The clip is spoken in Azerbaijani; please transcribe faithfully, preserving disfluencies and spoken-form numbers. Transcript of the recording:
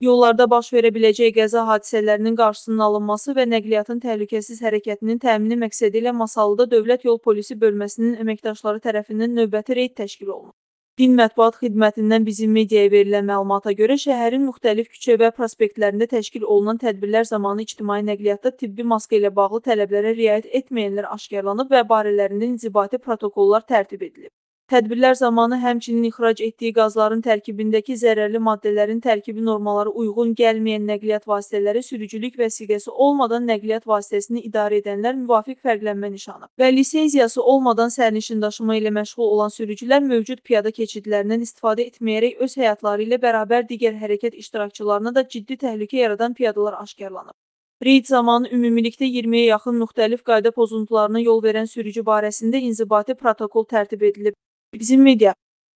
Yollarda baş verə biləcək qəza hadisələrinin qarşısının alınması və nəqliyyatın təhlükəsiz hərəkətinin təmini məqsədilə Masallıda Dövlət Yol Polisi bölməsinin əməkdaşları tərəfindən növbəti reyd təşkil olunub. Din Mətbuat Xidmətindən bizim mediaya verilən məlumata görə, şəhərin müxtəlif küçə və prospektlərində təşkil olunan tədbirlər zamanı ictimai nəqliyyatda tibbi maska ilə bağlı tələblərə riayət etməyənlər aşkarlanıb və barələrində inzibati protokollar tərtib edilib. Tədbirlər zamanı həmçinin ixrac etdiyi qazların tərkibindəki zərərli maddələrin tərkibi normalara uyğun gəlməyən nəqliyyat vasitələri sürücülük vəsiqəsi olmadan nəqliyyat vasitəsini idarə edənlər müvafiq fərqlənmə nişanı və lisenziyası olmadan sərnişin daşıma ilə məşğul olan sürücülər mövcud piyada keçidlərindən istifadə etməyərək öz həyatları ilə bərabər digər hərəkət iştirakçılarına da ciddi təhlükə yaradan piyadalar aşkarlanıb. Reyd zamanı ümumilikdə iyirmiyə yaxın müxtəlif qayda pozuntularına yol verən sürücü barəsində inzibati protokol tərtib edilib. Bizim media